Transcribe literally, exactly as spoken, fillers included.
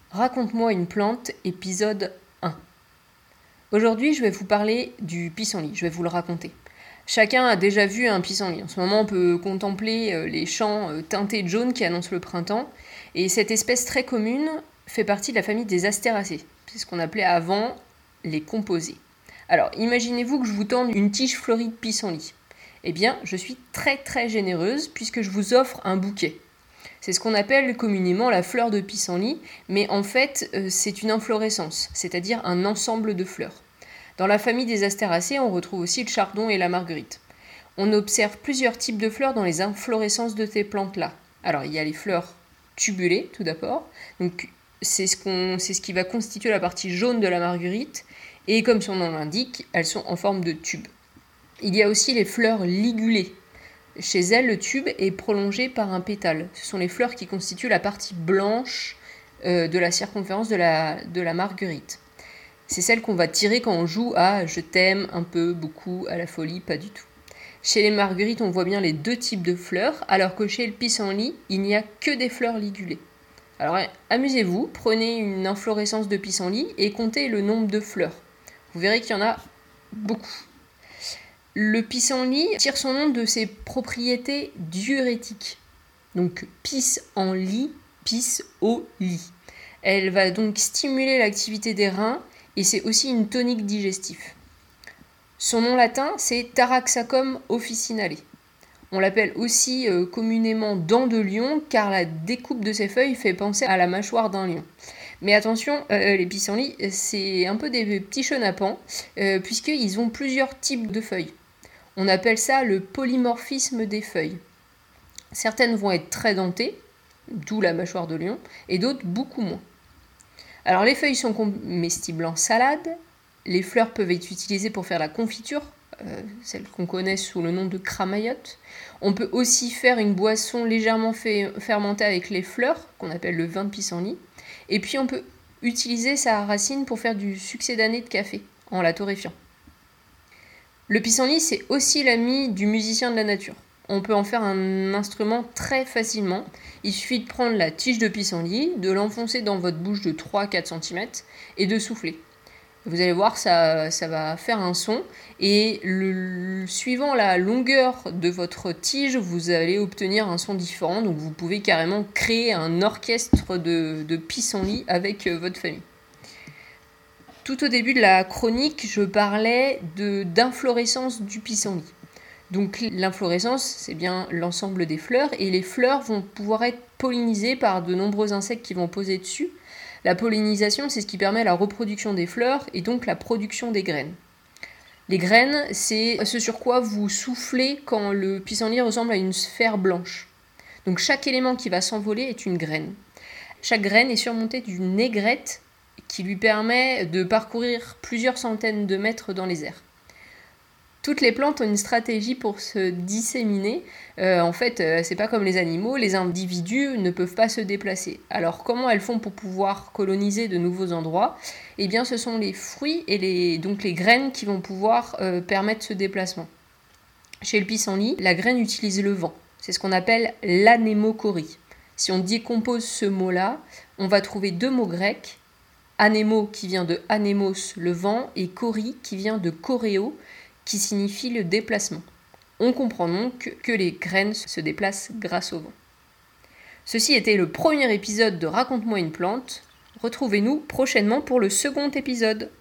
Raconte-moi une plante, épisode un. Aujourd'hui, je vais vous parler du pissenlit, je vais vous le raconter. Chacun a déjà vu un pissenlit. En ce moment, on peut contempler les champs teintés de jaune qui annoncent le printemps. Et cette espèce très commune fait partie de la famille des Astéracées. C'est ce qu'on appelait avant les composés. Alors, imaginez-vous que je vous tende une tige fleurie de pissenlit. Eh bien, je suis très très généreuse puisque je vous offre un bouquet. C'est ce qu'on appelle communément la fleur de pissenlit, mais en fait, euh, c'est une inflorescence, c'est-à-dire un ensemble de fleurs. Dans la famille des Astéracées, on retrouve aussi le chardon et la marguerite. On observe plusieurs types de fleurs dans les inflorescences de ces plantes-là. Alors, il y a les fleurs tubulées, tout d'abord. Donc, c'est ce, qu'on, c'est ce qui va constituer la partie jaune de la marguerite. Et comme son nom l'indique, elles sont en forme de tube. Il y a aussi les fleurs ligulées. Chez elles, le tube est prolongé par un pétale. Ce sont les fleurs qui constituent la partie blanche euh, de la circonférence de la, de la marguerite. C'est celle qu'on va tirer quand on joue à « je t'aime », un peu, beaucoup, à la folie, pas du tout. Chez les marguerites, on voit bien les deux types de fleurs, alors que chez le pissenlit, il n'y a que des fleurs ligulées. Alors amusez-vous, prenez une inflorescence de pissenlit et comptez le nombre de fleurs. Vous verrez qu'il y en a beaucoup. Le pissenlit tire son nom de ses propriétés diurétiques. Donc pisse en lit, pisse au lit. Elle va donc stimuler l'activité des reins et c'est aussi une tonique digestive. Son nom latin, c'est Taraxacum officinale. On l'appelle aussi euh, communément dent de lion car la découpe de ses feuilles fait penser à la mâchoire d'un lion. Mais attention, euh, les pissenlits, c'est un peu des petits chenapans euh, puisqu'ils ont plusieurs types de feuilles. On appelle ça le polymorphisme des feuilles. Certaines vont être très dentées, d'où la mâchoire de lion, et d'autres beaucoup moins. Alors les feuilles sont comestibles en salade, les fleurs peuvent être utilisées pour faire la confiture, euh, celle qu'on connaît sous le nom de cramaillotte. On peut aussi faire une boisson légèrement fait, fermentée avec les fleurs, qu'on appelle le vin de pissenlit. Et puis on peut utiliser sa racine pour faire du succédané de café, en la torréfiant. Le pissenlit, c'est aussi l'ami du musicien de la nature. On peut en faire un instrument très facilement. Il suffit de prendre la tige de pissenlit, de l'enfoncer dans votre bouche de trois à quatre centimètres et de souffler. Vous allez voir, ça, ça va faire un son. Et le, suivant la longueur de votre tige, vous allez obtenir un son différent. Donc vous pouvez carrément créer un orchestre de, de pissenlit avec votre famille. Tout au début de la chronique, je parlais de, d'inflorescence du pissenlit. Donc l'inflorescence, c'est bien l'ensemble des fleurs, et les fleurs vont pouvoir être pollinisées par de nombreux insectes qui vont poser dessus. La pollinisation, c'est ce qui permet la reproduction des fleurs, et donc la production des graines. Les graines, c'est ce sur quoi vous soufflez quand le pissenlit ressemble à une sphère blanche. Donc chaque élément qui va s'envoler est une graine. Chaque graine est surmontée d'une aigrette, qui lui permet de parcourir plusieurs centaines de mètres dans les airs. Toutes les plantes ont une stratégie pour se disséminer. Euh, en fait, euh, c'est pas comme les animaux, les individus ne peuvent pas se déplacer. Alors comment elles font pour pouvoir coloniser de nouveaux endroits ? Eh bien, ce sont les fruits et les, donc les graines qui vont pouvoir euh, permettre ce déplacement. Chez le pissenlit, la graine utilise le vent. C'est ce qu'on appelle l'anémochorie. Si on décompose ce mot-là, on va trouver deux mots grecs. Anémo qui vient de anémos, le vent, et chori qui vient de choréo, qui signifie le déplacement. On comprend donc que les graines se déplacent grâce au vent. Ceci était le premier épisode de Raconte-moi une plante. Retrouvez-nous prochainement pour le second épisode.